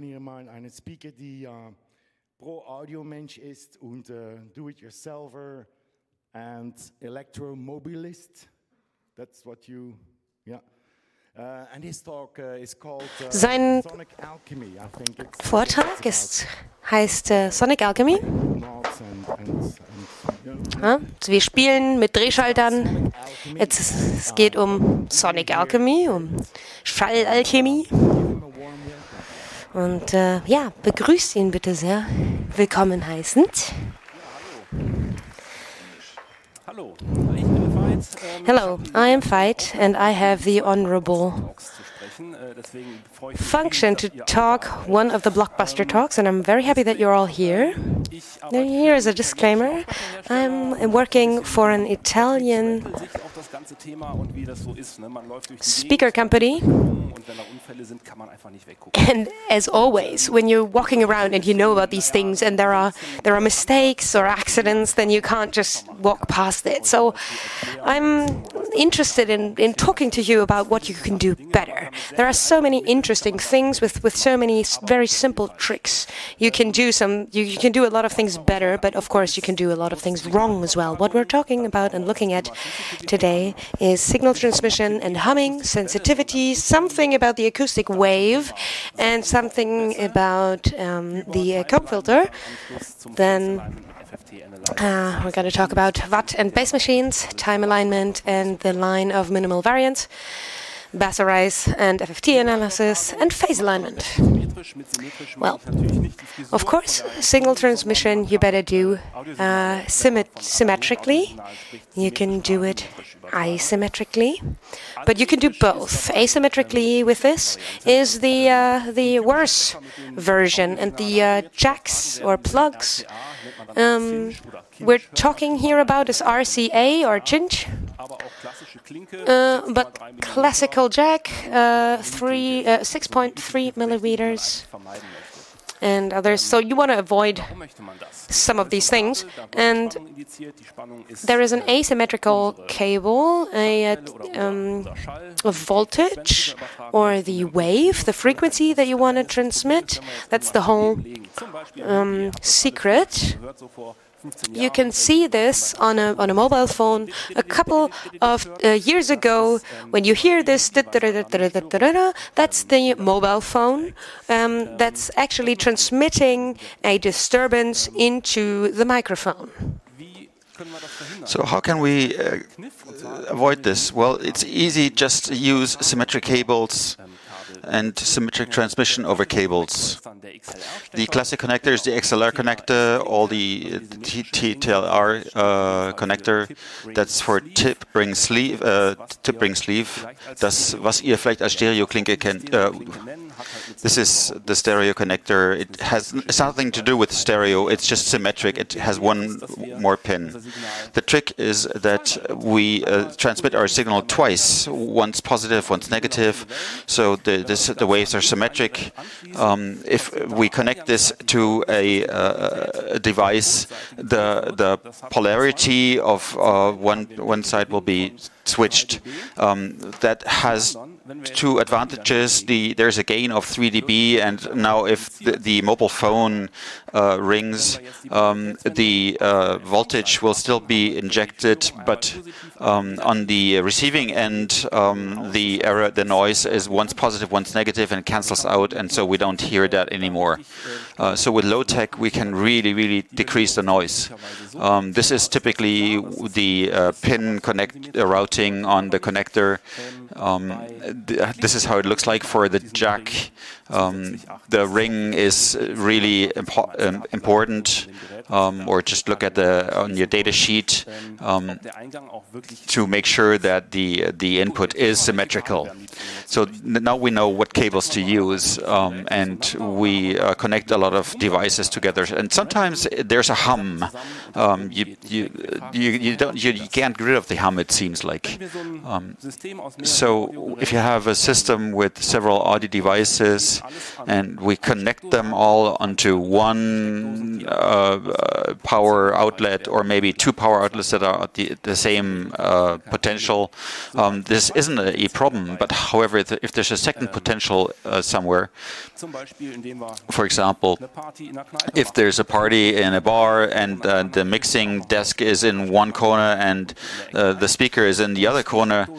hier mal einen Speaker, die Pro-Audio-Mensch ist und Do-it-yourselfer and electromobilist. That's what you, yeah. And his talk is called Sein Sonic Alchemy. I think it's Vortrag heißt Sonic Alchemy. Ja, wir spielen mit Drehschaltern. Es geht um Sonic Alchemy, um Schallalchemie. Und ja, begrüßt ihn bitte sehr willkommen heißend. Hallo, ich bin Veit. Hello, I am Veit and I have the honorable function to talk one of the blockbuster talks, and I'm very happy that you're all here. Now, here is a disclaimer. I'm working for an Italian speaker company, and as always, when you're walking around and you know about these things and there are mistakes or accidents, then you can't just walk past it. So I'm interested in talking to you about what you can do better. There are so many interesting things with so many very simple tricks. You can do a lot of things better, but of course you can do a lot of things wrong as well. What we're talking about and looking at today is signal transmission and humming, sensitivity, something about the acoustic wave, and something about the comb filter. Then we're going to talk about watt and bass machines, time alignment, and the line of minimal variance, bass arrays and FFT analysis, and phase alignment. Well, of course, signal transmission you better do symmetrically. You can do it asymmetrically, but you can do both. Asymmetrically with this is the worse version, and the jacks or plugs we're talking here about is RCA or Cinch. But classical jack, 6.3 millimeters and others. So you want to avoid some of these things. And there is an asymmetrical cable, a voltage or the wave, the frequency that you want to transmit. That's the whole secret. You can see this on a mobile phone. A couple of years ago, when you hear this, that's the mobile phone that's actually transmitting a disturbance into the microphone. So how can we avoid this? Well, it's easy. Just use symmetric cables and symmetric transmission over cables. The classic connector is the XLR connector, all the TLR connector. That's for tip-ring sleeve. Das, was ihr vielleicht als Stereoklinke kennt. This is the stereo connector. It has nothing to do with stereo. It's just symmetric. It has one more pin. The trick is that we transmit our signal twice, once positive, once negative. So the waves are symmetric. If we connect this to a device, the polarity of one side will be switched. That has two advantages. There's a gain of 3 dB, and now if the mobile phone rings, the voltage will still be injected, but on the receiving end, the noise is once positive, once negative, and cancels out, and so we don't hear that anymore. So with low tech, we can really decrease the noise. This is typically the pin routing on the connector. This is how it looks like for the jack. The ring is really important, or just look at on your data sheet to make sure that the input is symmetrical. So now we know what cables to use, and we connect a lot of devices together. And sometimes there's a hum. You can't get rid of the hum. It seems like. So if you have a system with several audio devices, outputs, and we connect them all onto one power outlet, or maybe two power outlets that are at the same potential. This isn't a problem, but however, if there's a second potential somewhere, for example, if there's a party in a bar and the mixing desk is in one corner and the speaker is in the other corner,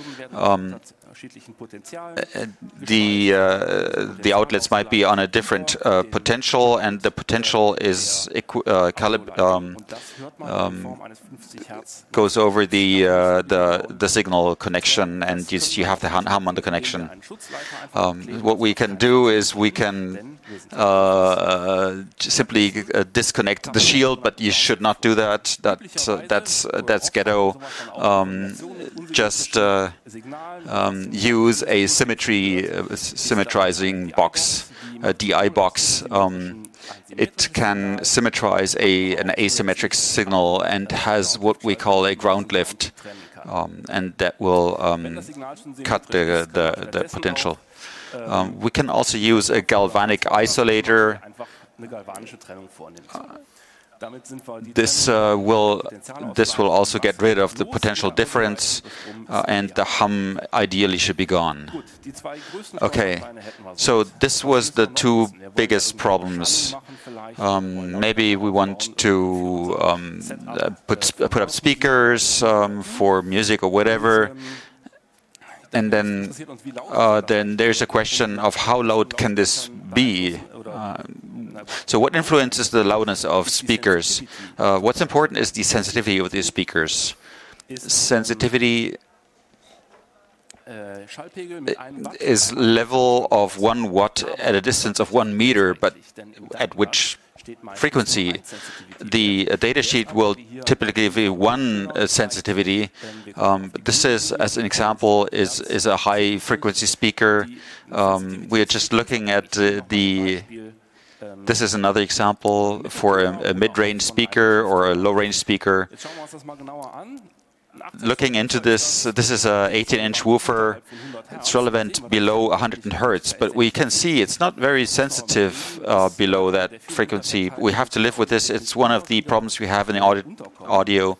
the outlets might be on a different potential, and the potential is goes over the signal connection, and you have the hum on the connection. What we can do is we can simply disconnect the shield, but you should not do that. That's ghetto. Just use a symmetrizing box, a DI box. It can symmetrize an asymmetric signal and has what we call a ground lift, and that will cut the potential. We can also use a galvanic isolator. This will also get rid of the potential difference, and the hum ideally should be gone. Okay, so this was the two biggest problems. Maybe we want to put up speakers for music or whatever. And then there's a question of how loud can this be? So what influences the loudness of speakers? What's important is the sensitivity of these speakers. Sensitivity is level of 1 watt at a distance of 1 meter, but at which frequency? The data sheet will typically give you 1 sensitivity. This is, as an example, is a high frequency speaker. We are just looking at this is another example for a mid-range speaker or a low-range speaker. Looking into this is a 18-inch woofer. It's relevant below 100 Hz, but we can see it's not very sensitive below that frequency. We have to live with this. It's one of the problems we have in the audio.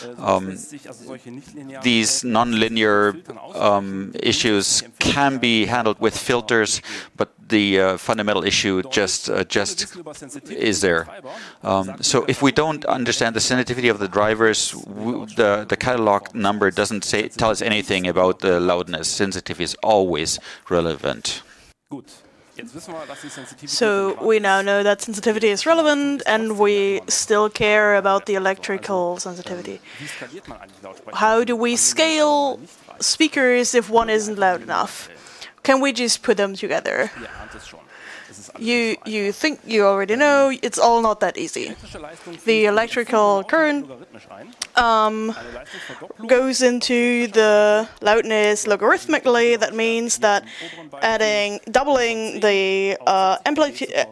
These nonlinear issues can be handled with filters, but the fundamental issue just is there. So if we don't understand the sensitivity of the drivers, the catalog number doesn't tell us anything about the loudness. Sensitivity is always relevant. So we now know that sensitivity is relevant, and we still care about the electrical sensitivity. How do we scale speakers if one isn't loud enough? Can we just put them together? You think you already know, it's all not that easy. The electrical current goes into the loudness logarithmically. That means that doubling the amplitude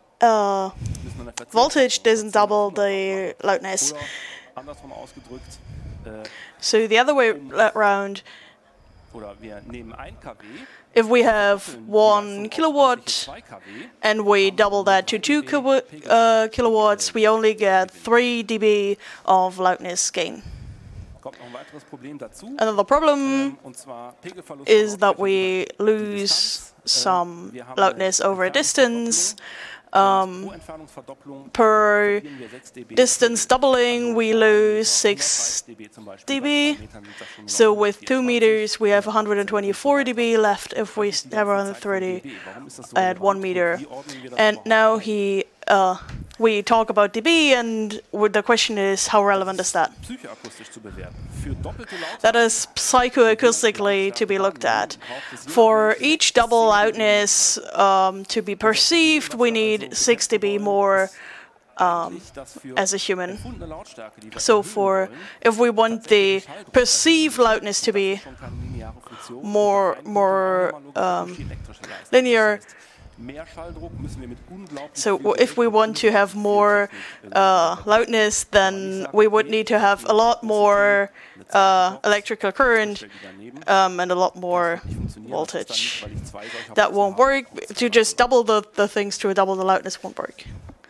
voltage doesn't double the loudness. So the other way around, if we have 1 kilowatt and we double that to 2 kilowatts, we only get 3 dB of loudness gain. Another problem is that we lose some loudness over a distance. Per distance doubling, we lose 6 dB. So with 2 meters, we have 124 dB left if we have 130 at 1 meter. And now we talk about dB, and the question is, how relevant is that? That is psychoacoustically to be looked at. For each double loudness to be perceived, we need 6 dB more as a human. So if we want the perceived loudness to be more linear, So if we want to have more loudness, then we would need to have a lot more electrical current and a lot more voltage. That won't work. To just double the things to double the loudness won't work.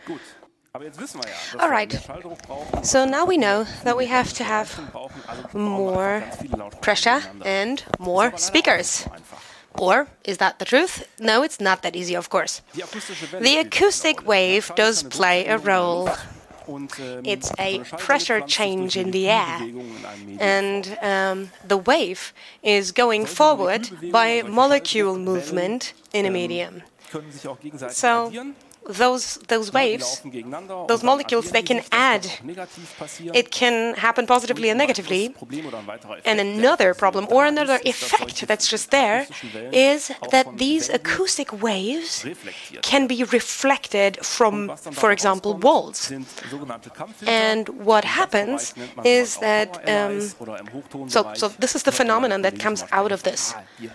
All right. So now we know that we have to have more pressure and more speakers. Or is that the truth? No, it's not that easy, of course. The acoustic wave does play a role. It's a pressure change in the air, and the wave is going forward by molecule movement in a medium. So those waves, those molecules, they can add. It can happen positively and negatively. And another problem or another effect that's just there is that these acoustic waves can be reflected from, for example, walls. And what happens is that, so this is the phenomenon that comes out of this.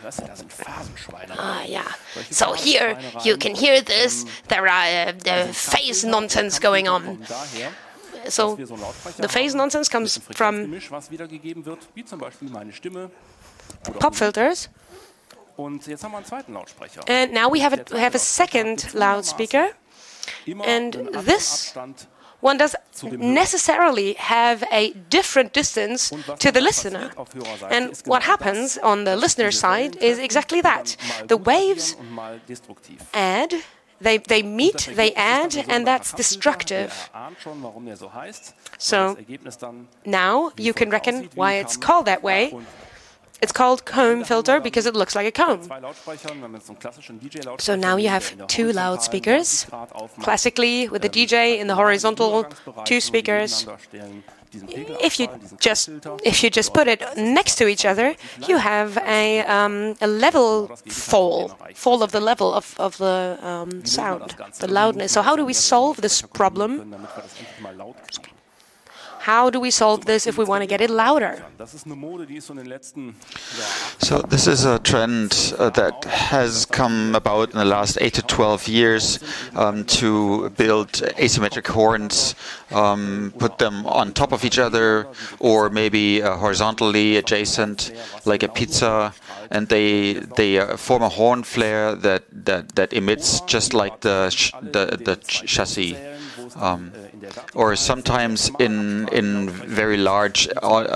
Yeah. So here you can hear this. There are phase nonsense going on. So the phase nonsense comes from pop filters. And now we have a second loudspeaker. And this one does necessarily have a different distance to the listener. And what happens on the listener side is exactly that. The waves add. They meet, they add, and that's destructive. So now you can reckon why it's called that way. It's called comb filter because it looks like a comb. So now you have two loudspeakers, classically with the DJ in the horizontal, two speakers. If you just put it next to each other, you have a level fall of the level of the sound, the loudness. So how do we solve this problem? How do we solve this if we want to get it louder? So this is a trend that has come about in the last 8 to 12 years to build asymmetric horns, put them on top of each other or maybe horizontally adjacent like a pizza, and they form a horn flare that emits just like the chassis. Or sometimes in very large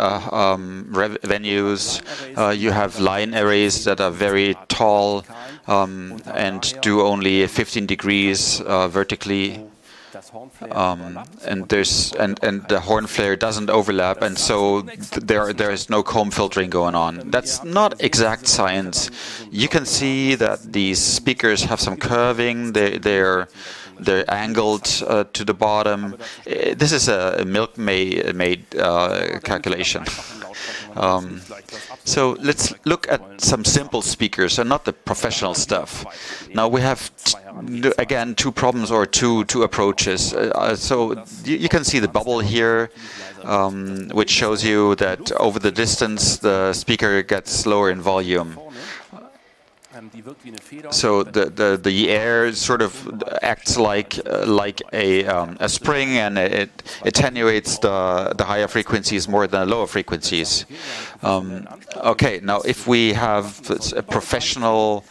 venues, you have line arrays that are very tall and do only 15 degrees vertically. And the horn flare doesn't overlap, and so there is no comb filtering going on. That's not exact science. You can see that these speakers have some curving. They're angled to the bottom. This is a milkmaid calculation. So let's look at some simple speakers and not the professional stuff. Now we have again two problems or two approaches. So you can see the bubble here, which shows you that over the distance the speaker gets lower in volume. So the air sort of acts like a spring, and it attenuates the higher frequencies more than the lower frequencies. Okay, now if we have a professional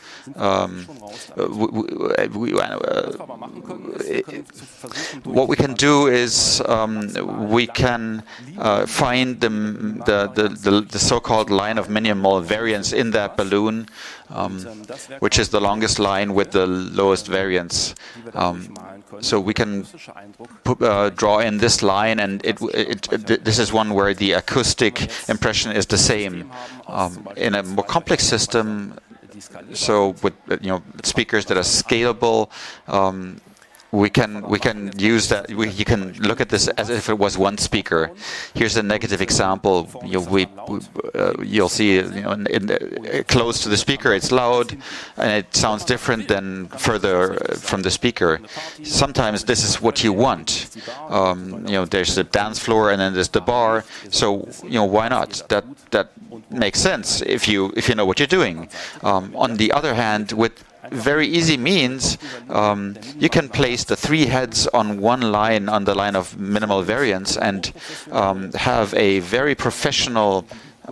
what we can do is we can find the so-called line of minimal variance in that balloon, which is the longest line with the lowest variance. So we can draw in this line, and this is one where the acoustic impression is the same. In a more complex system, so with speakers that are scalable, we can use that. You can look at this as if it was one speaker. Here's a negative example. You'll see, close to the speaker, it's loud, and it sounds different than further from the speaker. Sometimes this is what you want. There's the dance floor, and then there's the bar. So why not? That makes sense if you know what you're doing. On the other hand, with very easy means you can place the 3 heads on one line, on the line of minimal variance, and have a very professional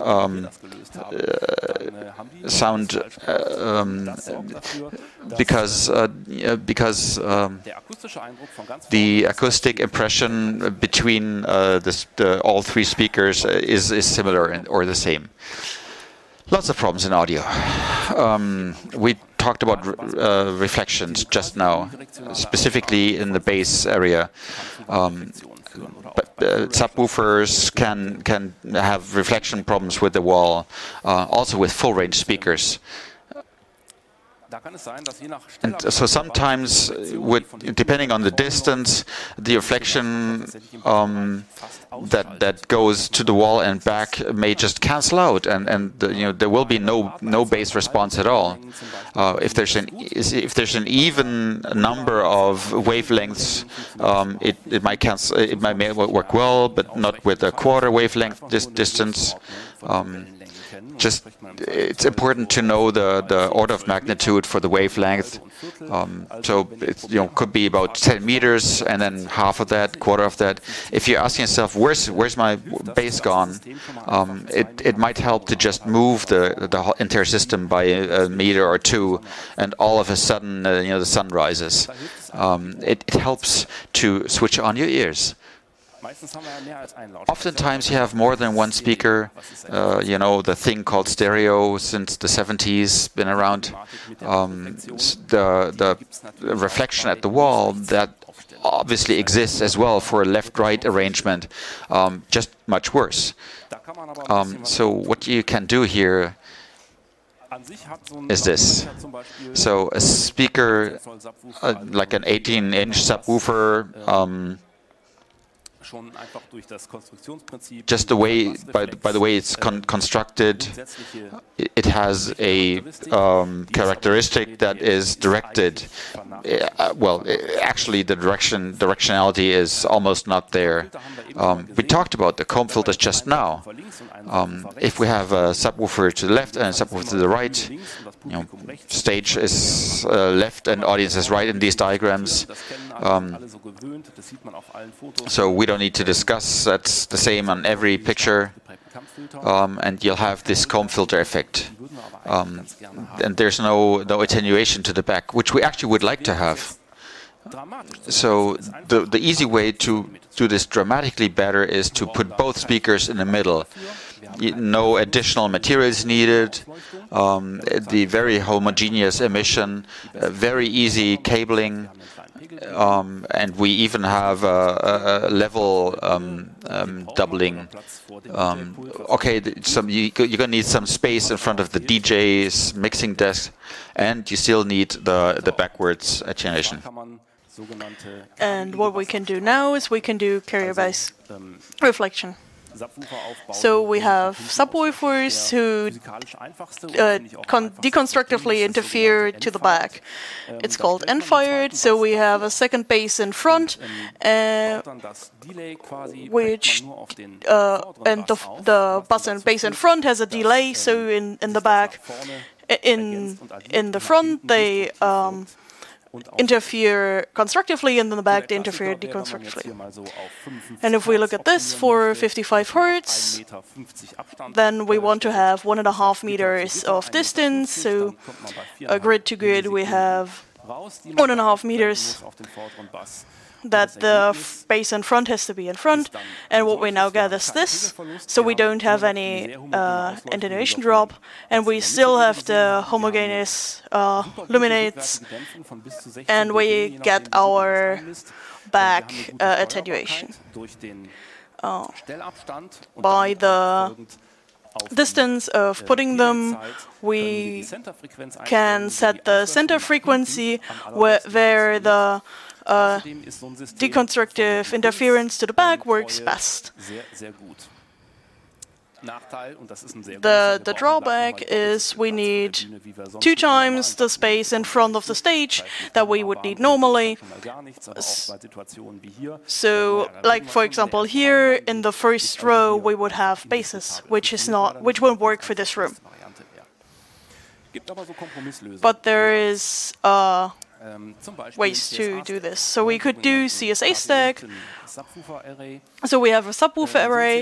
sound because the acoustic impression between all 3 speakers is similar or the same. Lots of problems in audio. We talked about reflections just now, specifically in the bass area. But subwoofers can have reflection problems with the wall, also with full-range speakers. And so sometimes, depending on the distance, the reflection that goes to the wall and back may just cancel out, and there will be no bass response at all. If there's an even number of wavelengths, it might cancel. It might work well, but not with a quarter wavelength distance. It's important to know the order of magnitude for the wavelength. So it could be about 10 meters, and then half of that, quarter of that. If you're asking yourself, where's my bass gone? It might help to just move the entire system by a meter or 2, and all of a sudden, the sun rises. It helps to switch on your ears. Oftentimes you have more than one speaker. The thing called stereo since the 70s been around. The reflection at the wall that obviously exists as well for a left-right arrangement, just much worse. So what you can do here is this. So a speaker like an 18-inch subwoofer, just the way, by the way it's constructed, it has a characteristic that is directed. Actually, the directionality is almost not there. We talked about the comb filters just now. If we have a subwoofer to the left and a subwoofer to the right, stage is left and audience is right in these diagrams. So we don't need to discuss. That's the same on every picture, and you'll have this comb filter effect. And there's no attenuation to the back, which we actually would like to have. So the easy way to do this dramatically better is to put both speakers in the middle. No additional materials needed, the very homogeneous emission, very easy cabling, and we even have a level doubling. You're going to need some space in front of the DJ's mixing desk, and you still need the backwards attenuation. And what we can do now is we can do carrier bass reflection. So we have subwoofers who deconstructively interfere to the back. It's called end-fired, so we have a second bass in front, which and the bass in front has a delay. So in the back, in the front they interfere constructively, and in the back they interfere deconstructively. And if we look at this for 55 Hertz, then we want to have 1.5 meters of distance. So grid to grid we have 1.5 meters that the bass in front has to be in front, and what we now get is this. So we don't have any attenuation drop, and we still have the homogeneous luminates, and we get our back attenuation. By the distance of putting them, we can set the center frequency where the deconstructive interference to the back works best. The drawback is we need 2 times the space in front of the stage that we would need normally. So, like for example, here in the first row we would have basses, which won't work for this room. But there is ways to do this. So we could do CSA stack. So we have a subwoofer array.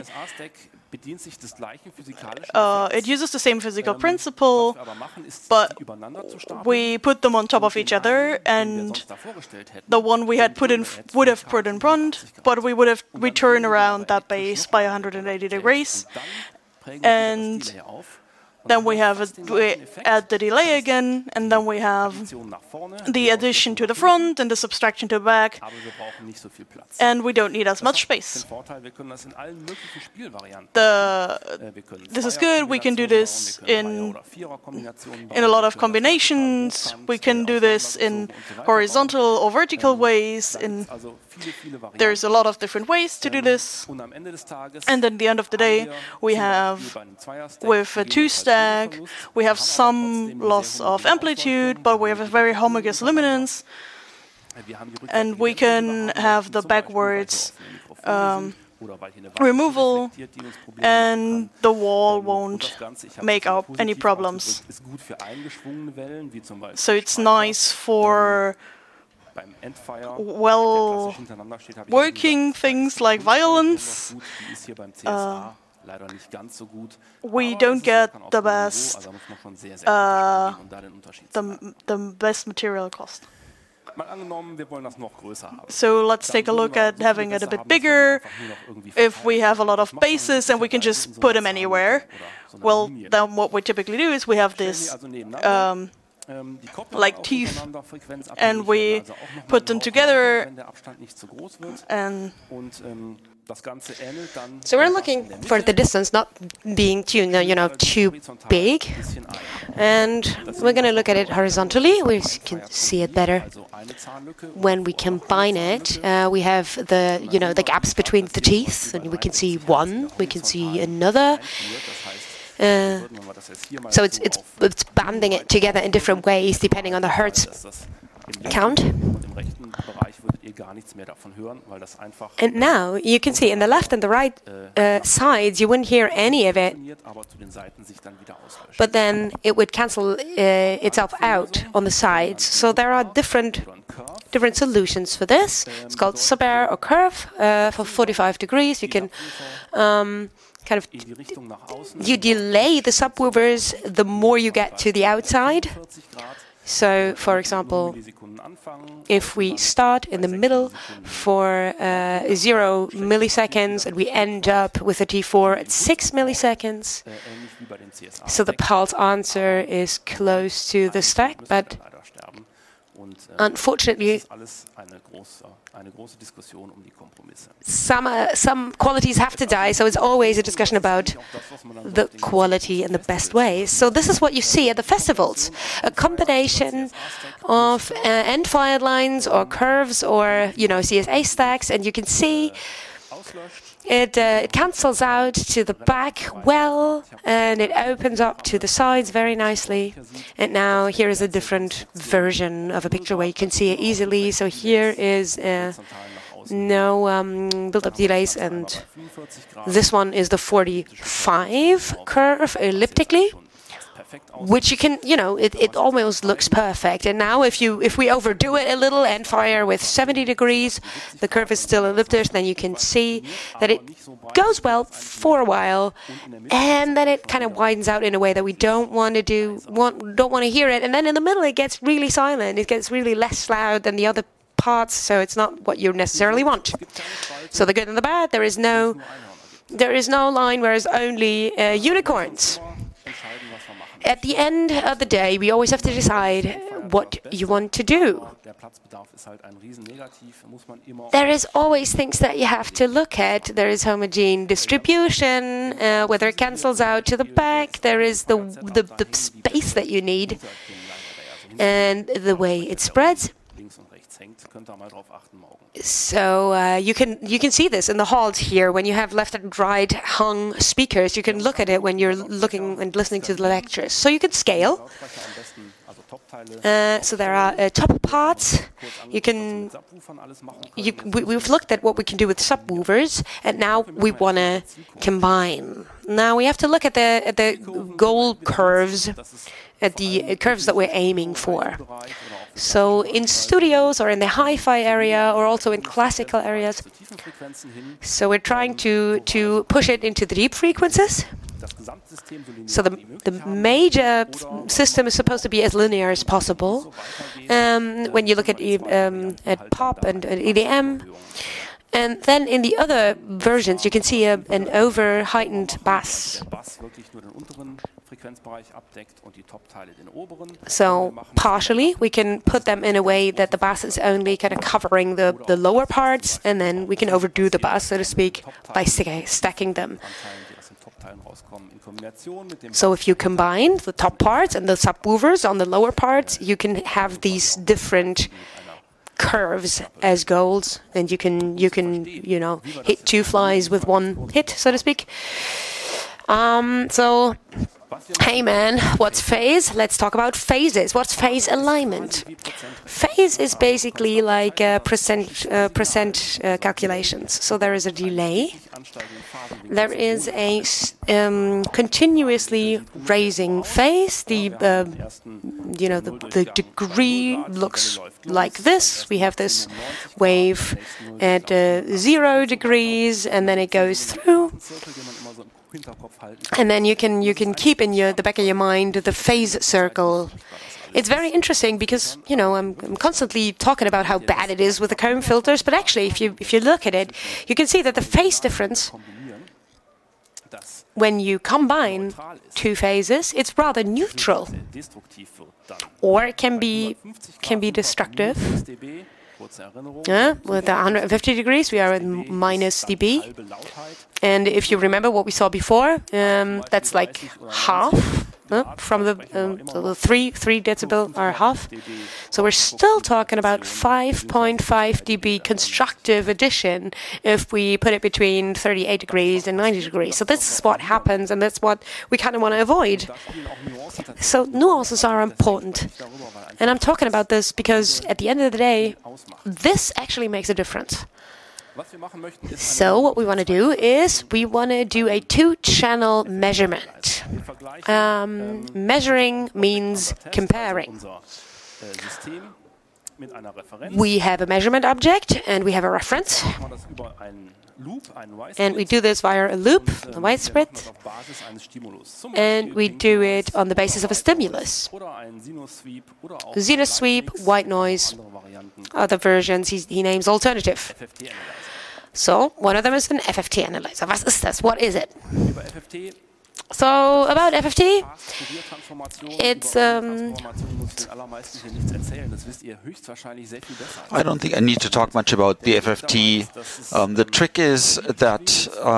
It uses the same physical principle, but we put them on top of each other, and the one we had would have put in front, but we turn around that base by 180 degrees, and then we add the delay again, and then we have the addition to the front and the subtraction to the back, and we don't need as much space. This is good. We can do this in a lot of combinations. We can do this in horizontal or vertical ways. There's a lot of different ways to do this. And at the end of the day, we have, with a two-stack, we have some loss of amplitude, but we have a very homogeneous luminance. And we can have the backwards removal, and the wall won't make up any problems. So it's nice for well-working things like violence. We don't get the best material cost. So let's take a look at having it a bit bigger. If we have a lot of bases and we can just put them anywhere, well, then what we typically do is we have this like teeth, and we put them together, and so we're looking for the distance not being too big, and we're going to look at it horizontally. We can see it better when we combine it. We have the gaps between the teeth, and we can see one, we can see another. So it's banding it together in different ways depending on the hertz count. And now you can see in the left and the right sides you wouldn't hear any of it, but then it would cancel itself out on the sides. So there are different solutions for this. It's called sub-air or curve for 45 degrees. You can you delay the subwoofers the more you get to the outside. So, for example, if we start in the middle for 0 milliseconds and we end up with a T4 at 6 milliseconds, so the pulse answer is close to the stack, but unfortunately, some qualities have to die, so it's always a discussion about the quality and the best ways. So this is what you see at the festivals, a combination of end-fired lines or curves or CSA stacks, and you can see it cancels out to the back well, and it opens up to the sides very nicely. And now here is a different version of a picture where you can see it easily. So here is no build-up delays, and this one is the 45 curve elliptically, which you can, it almost looks perfect. And now if we overdo it a little and fire with 70 degrees, the curve is still elliptic, then you can see that it goes well for a while, and then it kind of widens out in a way that we don't want to hear it. And then in the middle it gets really silent, it gets really less loud than the other parts, so it's not what you necessarily want. So the good and the bad, there is no line where there's only unicorns. At the end of the day, we always have to decide what you want to do. There is always things that you have to look at. There is homogeneous distribution, whether it cancels out to the back. There is the space that you need, and the way it spreads. So you can see this in the halls here when you have left and right hung speakers. You can look at it when you're looking and listening to the lectures. So you can scale. So there are top parts. We've looked at what we can do with subwoofers, and now we want to combine. Now we have to look at the goal curves the curves that we're aiming for. So in studios or in the hi-fi area or also in classical areas, so we're trying to push it into the deep frequencies. So the major system is supposed to be as linear as possible. When you look at pop and EDM, and then in the other versions, you can see an over-heightened bass. So partially, we can put them in a way that the bass is only kind of covering the lower parts, and then we can overdo the bass, so to speak, by stacking them. So if you combine the top parts and the subwoofers on the lower parts, you can have these different curves as goals, and you can hit two flies with one hit, so to speak. So hey man, what's phase? Let's talk about phases. What's phase alignment? Phase is basically like percent calculations. So there is a delay. There is a continuously raising phase. The degree looks like this. We have this wave at 0 degrees, and then it goes through. And then you can keep in the back of your mind the phase circle. It's very interesting because I'm constantly talking about how bad it is with the comb filters, but actually if you look at it, you can see that the phase difference, when you combine two phases, it's rather neutral, or it can be destructive. With 150 degrees, we are at minus dB. And if you remember what we saw before, that's like half from the 3 decibel are half. So we're still talking about 5.5 dB constructive addition if we put it between 38 degrees and 90 degrees. So this is what happens, and that's what we kind of want to avoid. So nuances are important. And I'm talking about this because at the end of the day, this actually makes a difference. So what we want to do is we want to do a 2-channel measurement. Measuring means comparing. We have a measurement object and we have a reference. And we do this via a loop, a widespread, and we do it on the basis of a stimulus. Zenith sweep, white noise, other versions he names alternative. So one of them is an FFT analyzer. Was ist das? What is it? So about FFT, it's I don't think I need to talk much about the FFT. The trick is that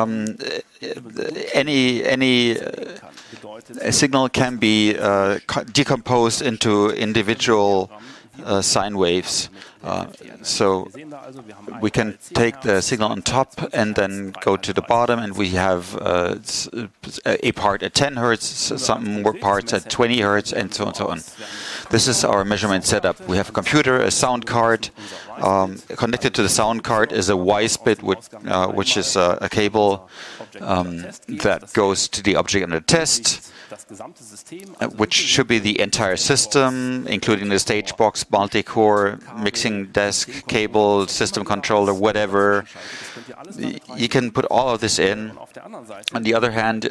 any signal can be decomposed into individual sine waves. So we can take the signal on top and then go to the bottom, and we have a part at 10 hertz, some more parts at 20 hertz, and so on and so on. This is our measurement setup. We have a computer, a sound card. Connected to the sound card is a WiSPIT, which is a cable that goes to the object under test, which should be the entire system, including the stage box, multi-core, mixing desk, cable, system controller, whatever. You can put all of this in. On the other hand,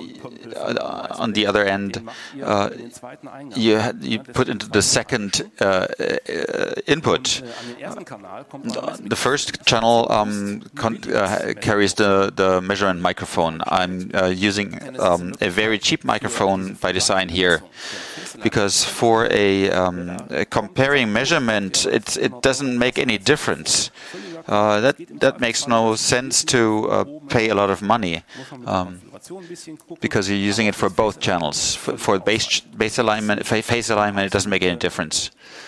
you put into the second input. The first channel carries the measurement microphone. I'm using a very cheap microphone by design here, because for a comparing measurement, it doesn't make any difference. That makes no sense to pay a lot of money, because you're using it for both channels. For base alignment, phase alignment, it doesn't make any difference.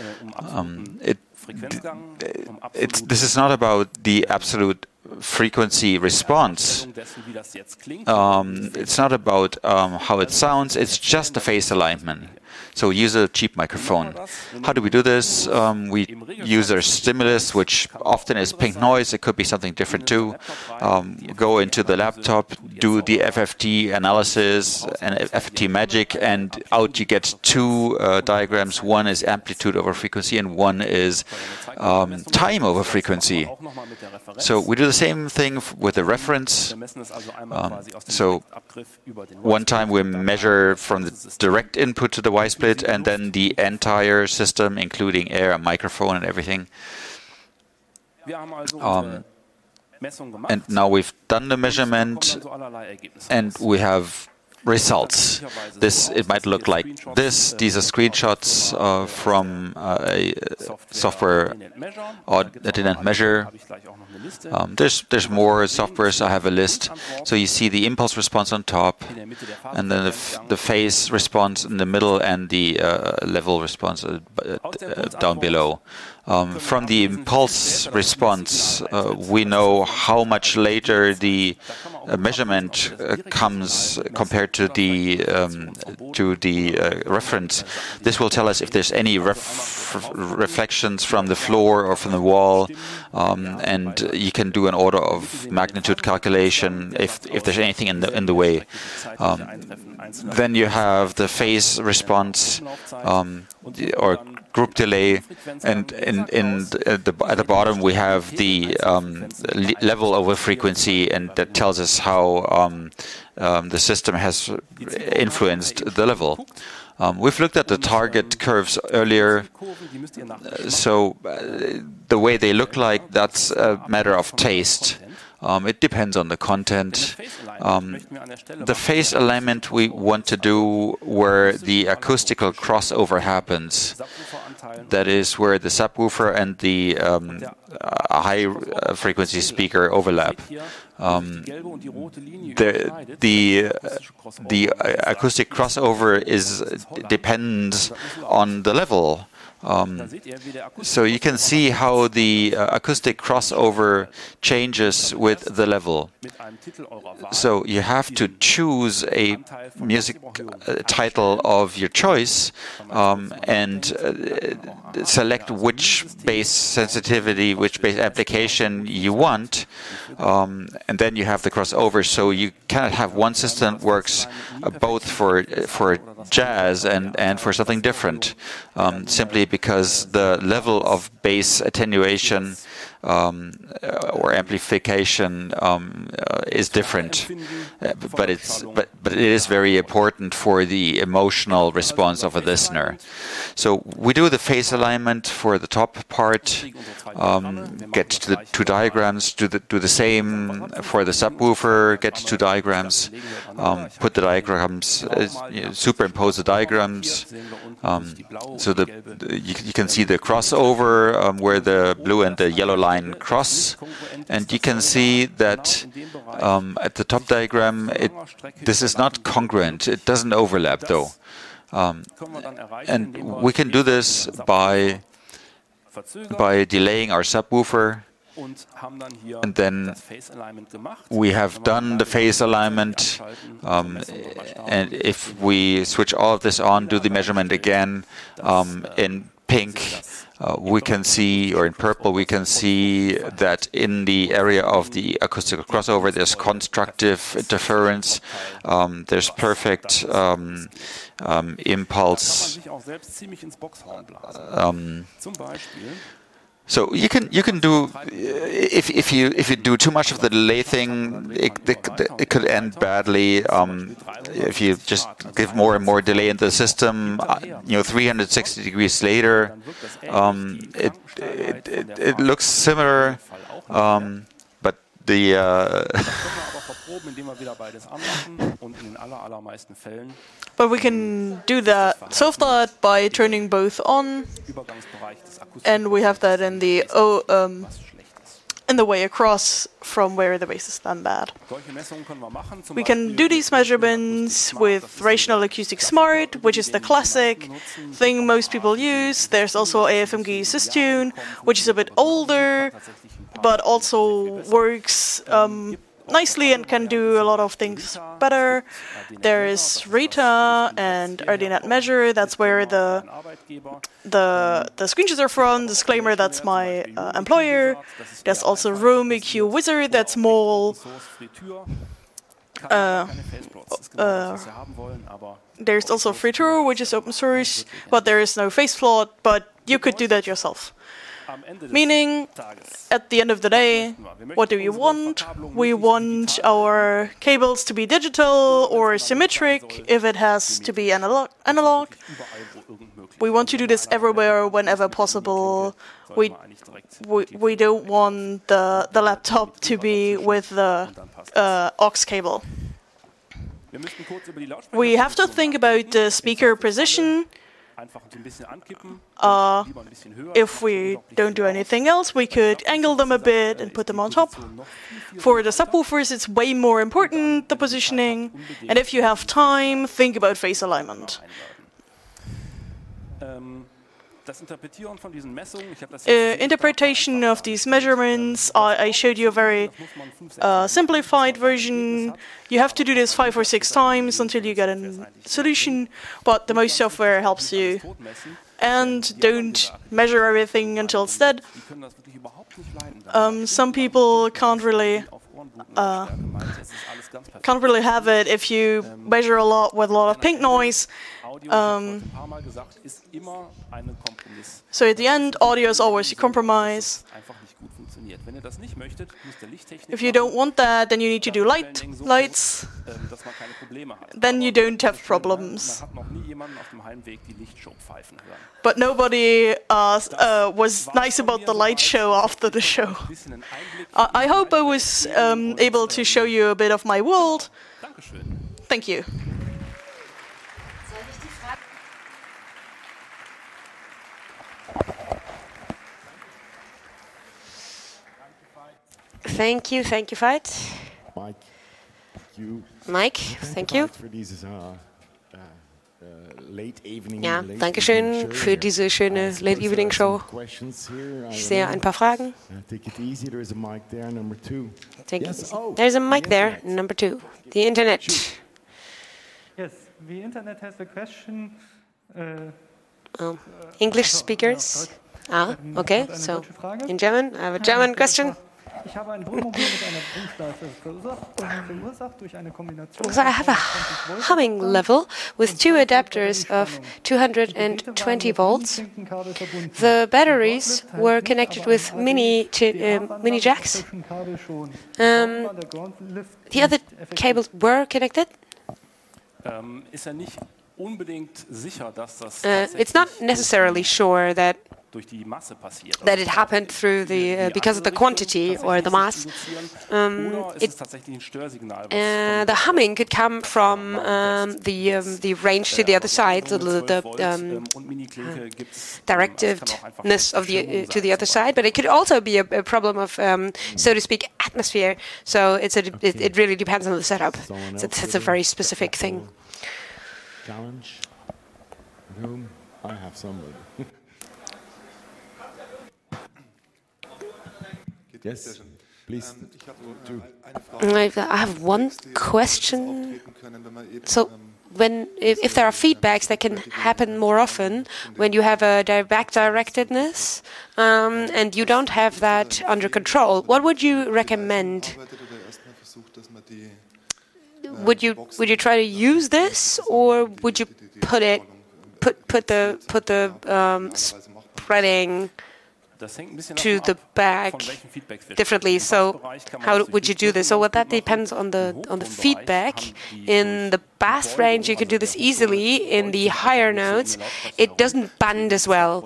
This is not about the absolute frequency response. It's not about how it sounds. It's just the phase alignment. So use a cheap microphone. How do we do this? We use a stimulus, which often is pink noise. It could be something different too. Go into the laptop, do the FFT analysis and FFT magic, and out you get two diagrams. One is amplitude over frequency, and one is time over frequency. So we do the same thing with the reference. So one time we measure from the direct input to the Y-split, and then the entire system, including air, a microphone, and everything. And now we've done the measurement, and we have results. It might look like this. These are screenshots from a software Didn't Measure. There's more softwares. I have a list. So you see the impulse response on top, and then the phase response in the middle, and the level response down below. From the impulse response, we know how much later the measurement comes compared to the reference. This will tell us if there's any reflections from the floor or from the wall, and you can do an order of magnitude calculation if there's anything in the way. Then you have the phase response or group delay, and at the bottom we have the level over frequency, and that tells us how the system has influenced the level. We've looked at the target curves earlier, so the way they look like, that's a matter of taste. It depends on the content. The phase alignment we want to do where the acoustical crossover happens. That is where the subwoofer and the high-frequency speaker overlap. The acoustic crossover depends on the level. So you can see how the acoustic crossover changes with the level. So you have to choose a music title of your choice and select which bass sensitivity, which bass application you want, and then you have the crossover. So you cannot have one system that works both for jazz and for something different, simply because the level of bass attenuation or amplification is different, but it is very important for the emotional response of a listener. So we do the phase alignment for the top part, get to the two diagrams, do the same for the subwoofer, get to two diagrams, put the diagrams, superimpose the diagrams, so you can see the crossover where the blue and the yellow line cross, and you can see that at the top diagram this is not congruent. It doesn't overlap though, and we can do this by delaying our subwoofer. And then we have done the phase alignment, and if we switch all of this on, do the measurement again, in pink we can see, or in purple we can see that in the area of the acoustical crossover there's constructive interference, there's perfect impulse. So you can do, if you do too much of the delay thing, it could end badly. If you just give more and more delay in the system, 360 degrees later, it looks similar, but But we can do that, solve that by turning both on, and we have that in the way across from where the bass is then bad. We can do these measurements with Rational Acoustic Smart, which is the classic thing most people use. There's also AFMG Systune, which is a bit older, but also works nicely and can do a lot of things better. There is Rita and RDNet Measure. That's where the screenshots are from. Disclaimer, that's my employer. There's also Room EQ Wizard. That's more. There's also Fritur, which is open source, but there is no face float, but you could do that yourself. Meaning, at the end of the day, what do we want? We want our cables to be digital or symmetric, if it has to be analog. We want to do this everywhere, whenever possible. We don't want the laptop to be with the aux cable. We have to think about the speaker position. If we don't do anything else, we could angle them a bit and put them on top. For the subwoofers, it's way more important, the positioning. And if you have time, think about phase alignment. Interpretation of these measurements, I showed you a very simplified version. You have to do this 5 or 6 times until you get a solution, but the most software helps you. And don't measure everything until it's dead. Some people can't really have it if you measure a lot with a lot of pink noise. So at the end, audio is always a compromise. If you don't want that, then you need to do lights. Then you don't have problems. But nobody was nice about the light show after the show. I hope I was able to show you a bit of my world. Thank you. Thank you, Veit. Mike, thank you. Ja, danke schön für diese schöne Late Evening Show. Ich sehe ein paar Fragen. There's a mic there, number 2. The Internet. Yes, the Internet has a question. English speakers. Okay, so in German, I have a German question. Ich habe ein Wohnmobil mit einer Bremsschleife verursacht durch eine Kombination. So I have a humming level with 2 adapters of 220 volts. The batteries were connected with mini jacks. The other cables were connected. It's not necessarily sure that it happened through because of the quantity or the mass. The humming could come from the range to the other side, the directiveness of to the other side, but it could also be a problem of, so to speak, atmosphere. So it really depends on the setup. It's a very specific thing. Challenge. Room. I have somebody. Yes, please. I have one question. So, if there are feedbacks that can happen more often when you have a back-directedness and you don't have that under control, what would you recommend? Would you try to use this, or would you put the spreading to the back differently? So how would you do this? So what that depends on the feedback. In the bass range, you can do this easily. In the higher notes, it doesn't bend as well.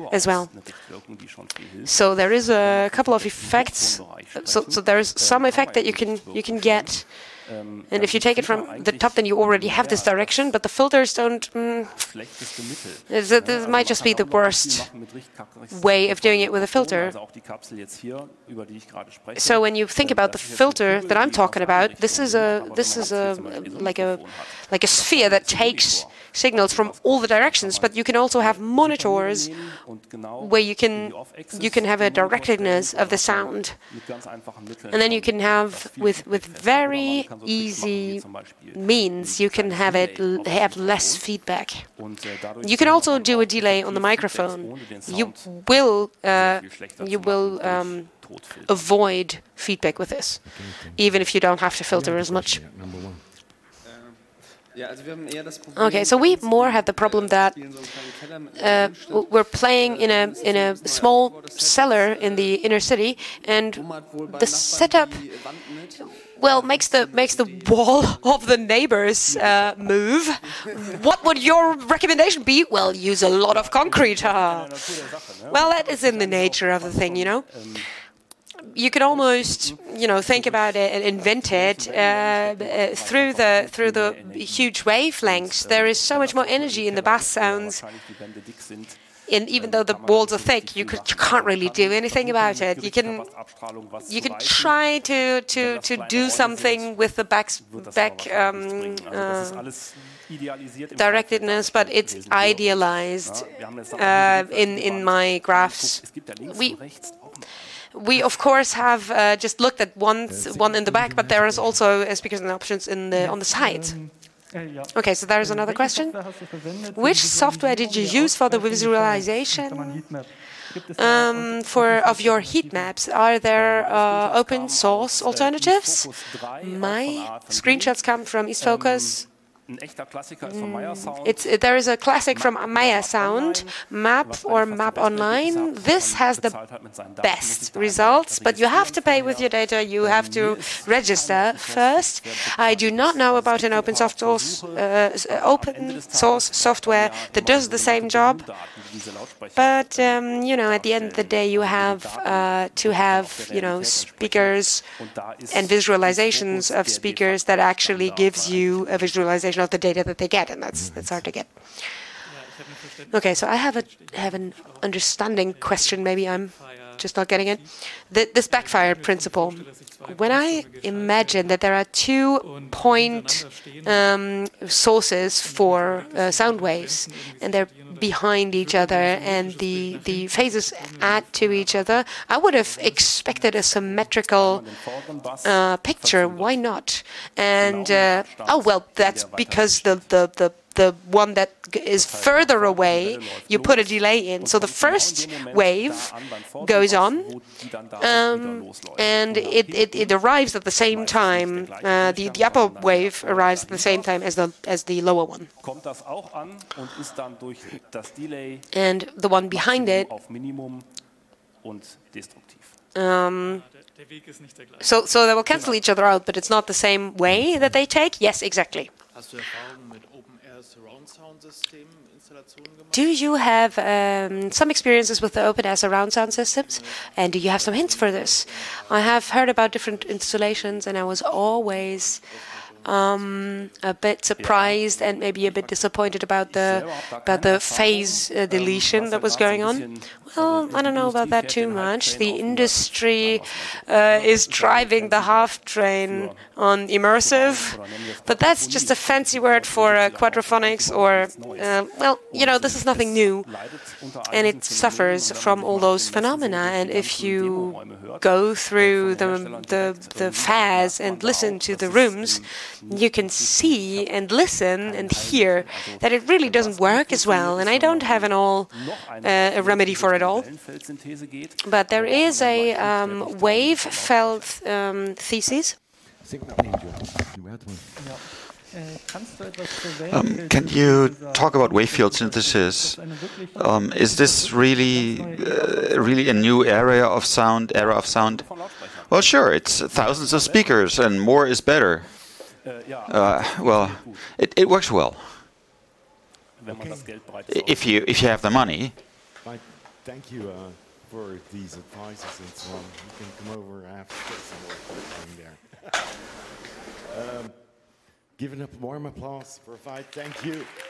So there is a couple of effects. So there is some effect that you can get And if you take it from the top, then you already have this direction, but the filters don't. This might just be the worst way of doing it with a filter. So when you think about the filter that I'm talking about, this is like a sphere that takes signals from all the directions, but you can also have monitors where you can have a directedness of the sound, and then you can have with very easy means you can have less feedback. You can also do a delay on the microphone. You will avoid feedback with this, even if you don't have to filter as much. Okay, so we more have the problem that we're playing in a small cellar in the inner city, and the setup, well, makes the wall of the neighbors move. What would your recommendation be? Well, use a lot of concrete. Well, that is in the nature of the thing, you know. You could almost, think about it and invent it through the huge wavelengths. There is so much more energy in the bass sounds. And even though the walls are thick, you can't really do anything about it. You can try to do something with the back directedness, but it's idealized in my graphs. We of course have just looked at one in the back, but there is also speakers and options on the sides. Okay, so there is another question. Which software did you use for the visualization of your heat maps? Are there open source alternatives? My screenshots come from EastFocus. There is a classic from Maya Sound, Map or Map Online. This has the best results, but you have to pay with your data. You have to register first. I do not know about an open source software that does the same job. But at the end of the day, you have to have speakers and visualizations of speakers that actually gives you a visualization of the data that they get, and that's hard to get. Okay, so I have an understanding question. Maybe I'm just not getting it. This backfire principle. When I imagine that there are 2 point sources for sound waves, and they're behind each other, and the phases add to each other, I would have expected a symmetrical picture. Why not? And that's because the one that is further away, you put a delay in. So the first wave goes on, and it arrives at the same time. The upper wave arrives at the same time as the lower one. And the one behind it. So they will cancel each other out, but it's not the same way that they take. Yes, exactly. Do you have some experiences with the open-air surround sound systems? And do you have some hints for this? I have heard about different installations, and I was always a bit surprised and maybe a bit disappointed about the phase deletion that was going on. Well, I don't know about that too much. The industry is driving the half train on immersive, but that's just a fancy word for quadraphonics or, this is nothing new, and it suffers from all those phenomena. And if you go through the FAS and listen to the rooms, you can see and listen and hear that it really doesn't work as well. And I don't have a remedy for it all. But there is a wave-felt thesis. Can you talk about wave-field synthesis? Is this really a new era of sound? Well, sure, it's thousands of speakers, and more is better. It works well. If you have the money. Thank you for these advices and so on. You can come over after some more there. Give a warm applause for Veit. Thank you.